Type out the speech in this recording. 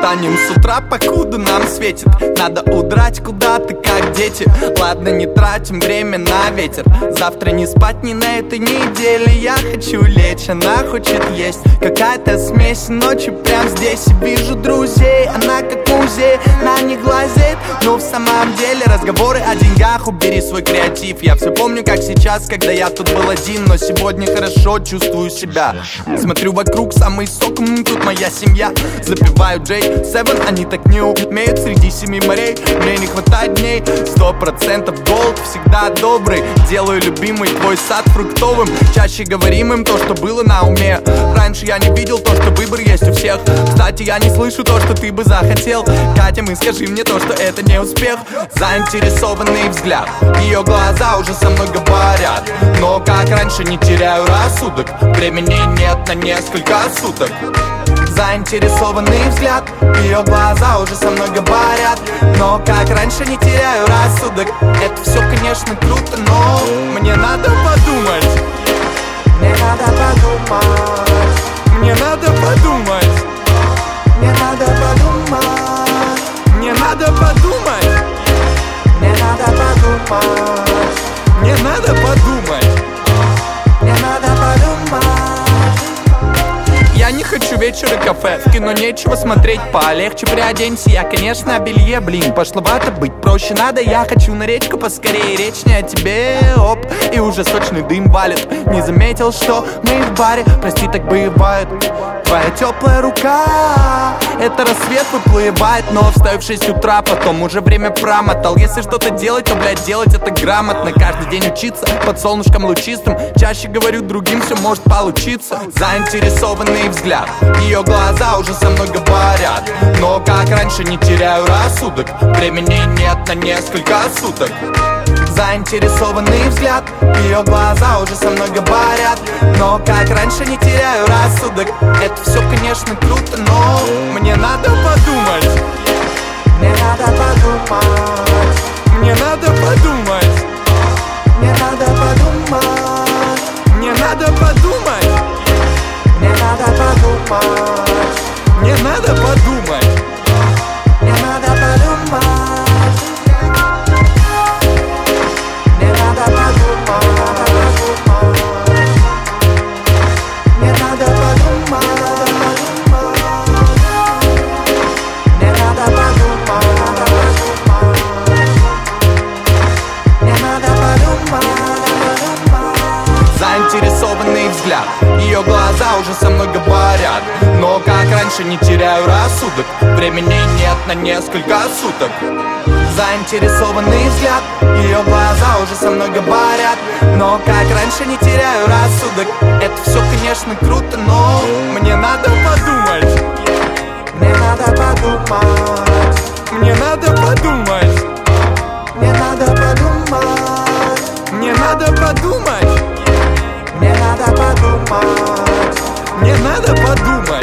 встанем с утра, покуда нам светит. Надо удрать куда-то, как дети. Ладно, не тратим время на ветер. Завтра не спать ни на этой неделе. Я хочу лечь, она хочет есть. Какая-то смесь ночью прям здесь. Вижу друзей, она как музей, на них глазеет. Но в самом деле разговоры о деньгах. Убери свой креатив. Я все помню, как сейчас, когда я тут был один. Но сегодня хорошо чувствую себя. Смотрю вокруг, самый сок, тут моя семья. Запиваю J7, они так не умеют. Среди 7 морей мне не хватает дней. 100% голд, всегда добрый. Делаю любимый твой сад фруктовым. Чаще говорим им то, что было на уме. Раньше я не видел то, что выбор есть у всех. Кстати, я не слышу то, что ты бы захотел. Катя, мы скажи мне то, что это не успех. Заинтересованный взгляд, ее глаза уже со мной говорят. Но как раньше не теряю рассудок. Времени нет на несколько суток. Заинтересованный взгляд, ее глаза уже со мной говорят. Но как раньше не теряю рассудок. Это все, конечно, круто, но мне надо подумать. Мне надо подумать. Мне надо подумать. Мне надо подумать. Мне надо подумать. Мне надо подумать. Мне надо подумать. Мне надо подумать. Я не хочу вечера кафе, в кино нечего смотреть, полегче приоденься. Я, конечно, о белье, блин, пошловато быть проще надо. Я хочу на речку поскорее, речь не о тебе, оп. И уже сочный дым валит. Не заметил, что мы в баре, прости, так бывает. Твоя теплая рука, это рассвет выплывает. Но встаю в 6 утра, потом уже время промотал. Если что-то делать, то, блядь, делать это грамотно. Каждый день учиться под солнышком лучистым. Чаще говорю другим, все может получиться. Заинтересованный взгляд, ее глаза уже со мной говорят. Но как раньше не теряю рассудок. Времени нет на несколько суток. Заинтересованный взгляд, ее глаза уже со мной говорят. Но как раньше не теряю рассудок. Это все, конечно, круто, но мне надо подумать. Мне надо подумать. Мне надо подумать. Мне надо подумать. Мне надо подумать. Мне надо подумать. Мне надо подумать. Мне надо подумать. Мне надо подумать. Мне надо подумать. Мне надо подумать. Мне надо подумать. Заинтересованный взгляд, ее глаза уже со мной говорят. Но как раньше не теряю рассудок. Времени нет на несколько суток. Заинтересованный взгляд, ее глаза уже со мной говорят. Но как раньше не теряю рассудок. Это все, конечно, круто, но мне надо подумать. Мне надо подумать. Мне надо подумать. Мне надо подумать. Мне надо подумать. Мне надо подумать. Мне надо подумать.